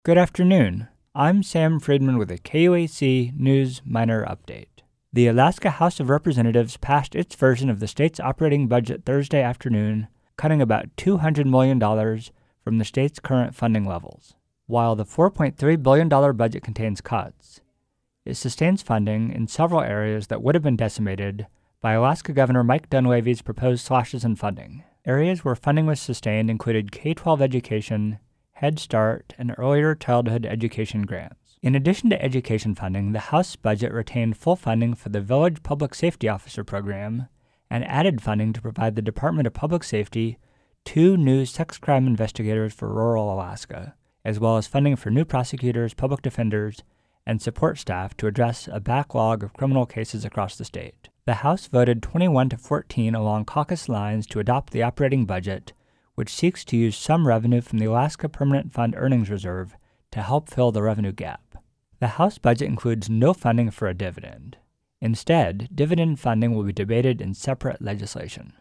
Good afternoon. I'm Sam Friedman with a KUAC News Minor Update. The Alaska House of Representatives passed its version of the state's operating budget Thursday afternoon, cutting about $200 million from the state's current funding levels. While the $4.3 billion budget contains cuts, it sustains funding in several areas that would have been decimated by Alaska Governor Mike Dunleavy's proposed slashes in funding. Areas where funding was sustained included K-12 education, Head Start, and earlier childhood education grants. In addition to education funding, the House budget retained full funding for the Village Public Safety Officer program and added funding to provide the Department of Public Safety 2 new sex crime investigators for rural Alaska, as well as funding for new prosecutors, public defenders, and support staff to address a backlog of criminal cases across the state. The House voted 21-14 along caucus lines to adopt the operating budget, which seeks to use some revenue from the Alaska Permanent Fund Earnings Reserve to help fill the revenue gap. The House budget includes no funding for a dividend. Instead, dividend funding will be debated in separate legislation.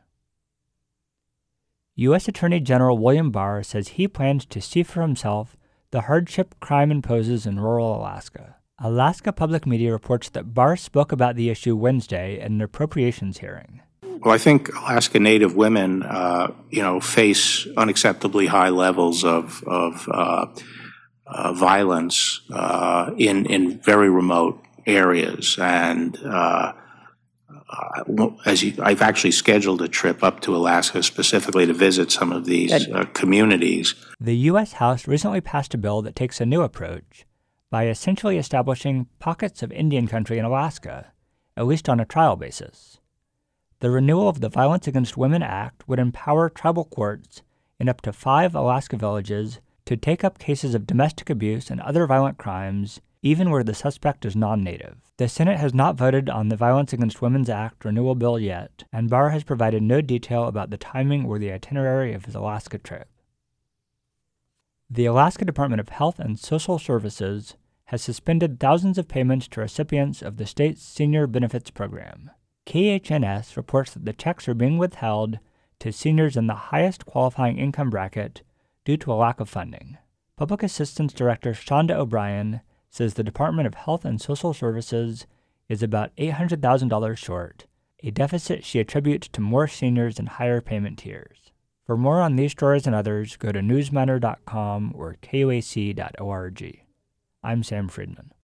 U.S. Attorney General William Barr says he plans to see for himself the hardship crime imposes in rural Alaska. Alaska Public Media reports that Barr spoke about the issue Wednesday at an appropriations hearing. Well, I think Alaska Native women, face unacceptably high levels of violence in very remote areas, and I've actually scheduled a trip up to Alaska specifically to visit some of these communities. The U.S. House recently passed a bill that takes a new approach by essentially establishing pockets of Indian country in Alaska, at least on a trial basis. The renewal of the Violence Against Women Act would empower tribal courts in up to 5 Alaska villages to take up cases of domestic abuse and other violent crimes, even where the suspect is non-native. The Senate has not voted on the Violence Against Women's Act renewal bill yet, and Barr has provided no detail about the timing or the itinerary of his Alaska trip. The Alaska Department of Health and Social Services has suspended thousands of payments to recipients of the state's senior benefits program. KHNS reports that the checks are being withheld to seniors in the highest qualifying income bracket due to a lack of funding. Public Assistance Director Shonda O'Brien says the Department of Health and Social Services is about $800,000 short, a deficit she attributes to more seniors in higher payment tiers. For more on these stories and others, go to newsminer.com or kuac.org. I'm Sam Friedman.